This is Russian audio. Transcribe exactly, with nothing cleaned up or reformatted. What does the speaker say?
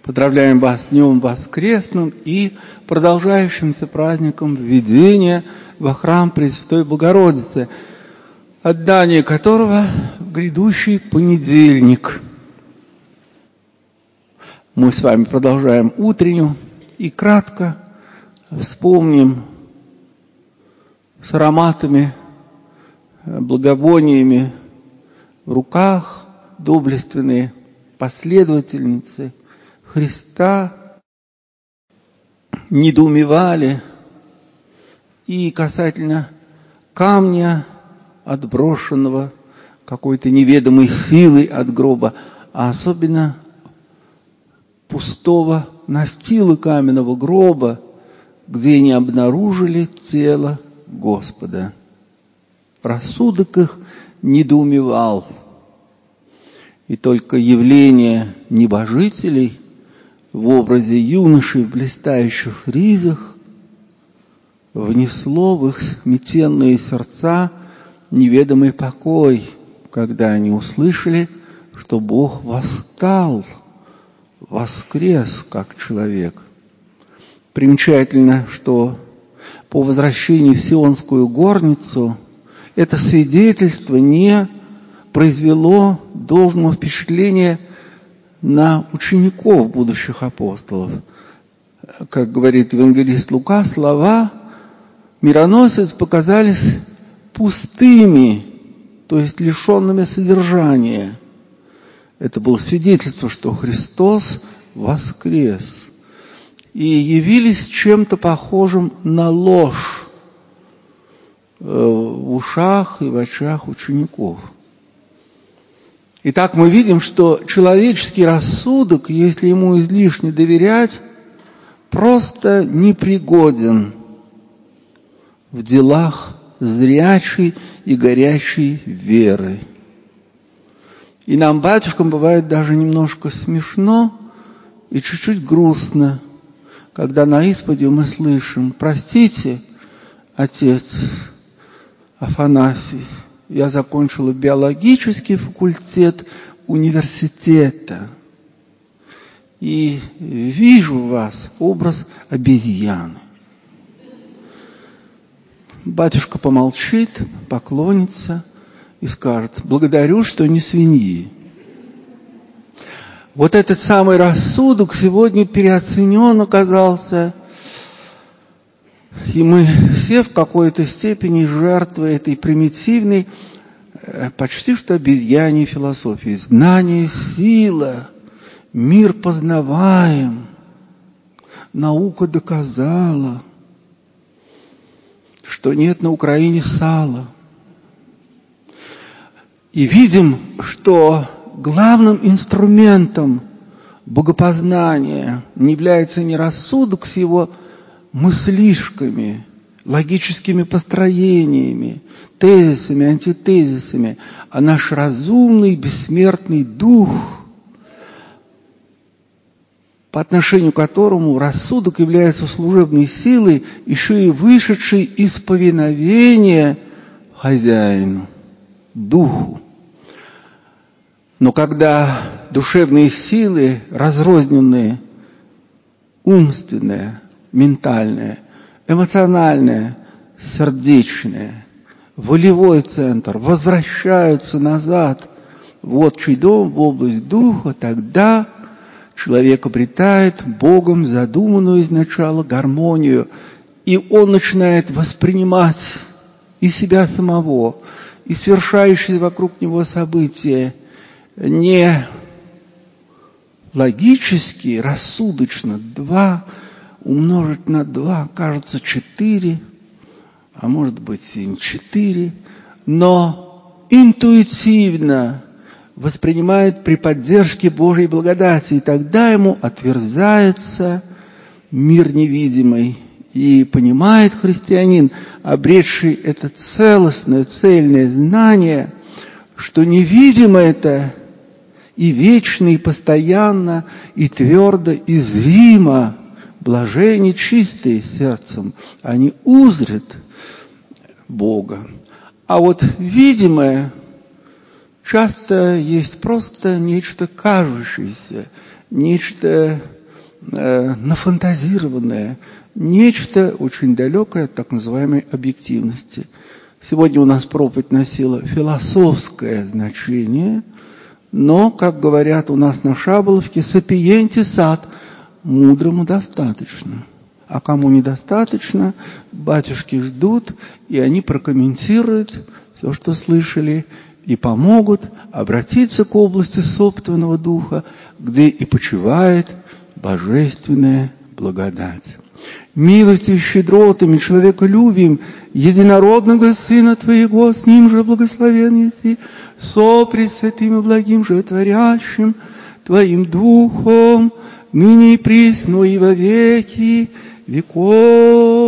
Поздравляем вас с Днем Воскресным и продолжающимся праздником введения во храм Пресвятой Богородицы, отдание которого в грядущий понедельник. Мы с вами продолжаем утреннюю и кратко вспомним с ароматами, благовониями в руках доблестные последовательницы Христа недоумевали и касательно камня, отброшенного какой-то неведомой силой от гроба, а особенно пустого настила каменного гроба, где не обнаружили тело Господа. Рассудок их недоумевал, и только явление небожителей в образе юношей в блистающих ризах внесло в их смятенные сердца неведомый покой, когда они услышали, что Бог восстал, воскрес как человек. Примечательно, что по возвращении в Сионскую горницу это свидетельство не произвело должного впечатления на учеников будущих апостолов. Как говорит евангелист Лука, слова мироносец показались пустыми, то есть лишенными содержания. Это было свидетельство, что Христос воскрес. И явились чем-то похожим на ложь в ушах и в очах учеников. Итак, мы видим, что человеческий рассудок, если ему излишне доверять, просто непригоден в делах зрячей и горячей веры. И нам, батюшкам, бывает даже немножко смешно и чуть-чуть грустно, когда на исповеди мы слышим: «Простите, отец Афанасий, я закончила биологический факультет университета и вижу в вас образ обезьяны». Батюшка помолчит, поклонится и скажет: «Благодарю, что не свиньи». Вот этот самый рассудок сегодня переоценен оказался, и мы все в какой-то степени жертвы этой примитивной, почти что обезьяньей философии. Знание – сила, мир познаваем, наука доказала, что нет на Украине сала. И видим, что главным инструментом богопознания не является не рассудок с его мыслишками, логическими построениями, тезисами, антитезисами, а наш разумный, бессмертный дух, по отношению к которому рассудок является служебной силой, еще и вышедшей из повиновения хозяину, духу. Но когда душевные силы, разрозненные, умственные, ментальное, эмоциональное, сердечное, волевой центр возвращаются назад в отчий дом, в область духа, тогда человек обретает Богом задуманную изначально гармонию, и он начинает воспринимать и себя самого, и совершающиеся вокруг него события не логически, рассудочно, два умножить на два, кажется, четыре, а может быть и не четыре, но интуитивно воспринимает при поддержке Божьей благодати, и тогда ему отверзается мир невидимый, и понимает христианин, обретший это целостное, цельное знание, что невидимое это и вечно, и постоянно, и твердо, и зримо. Блаженны чистые сердцем, они узрят Бога. А вот видимое часто есть просто нечто кажущееся, нечто э, нафантазированное, нечто очень далекое от так называемой объективности. Сегодня у нас проповедь носила философское значение, но, как говорят у нас на Шаболовке, сапиентис ад, мудрому достаточно. А кому недостаточно, батюшки ждут, и они прокомментируют все, что слышали, и помогут обратиться к области собственного духа, где и почивает божественная благодать. Милостью и щедротами, человеколюбием единородного Сына Твоего, с Ним же благословен еси, со пресвятым и благим животворящим Твоим Духом, ныне и присно и во веки веков.